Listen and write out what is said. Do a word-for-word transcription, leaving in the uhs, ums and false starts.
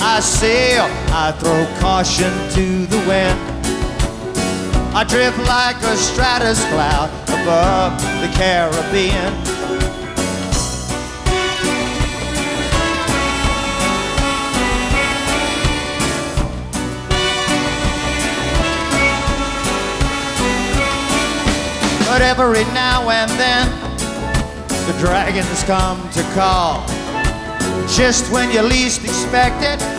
I sail, I throw caution to the wind. I drift like a stratus cloud above the Caribbean. But every now and then the dragons come to call. Just when you least expect it,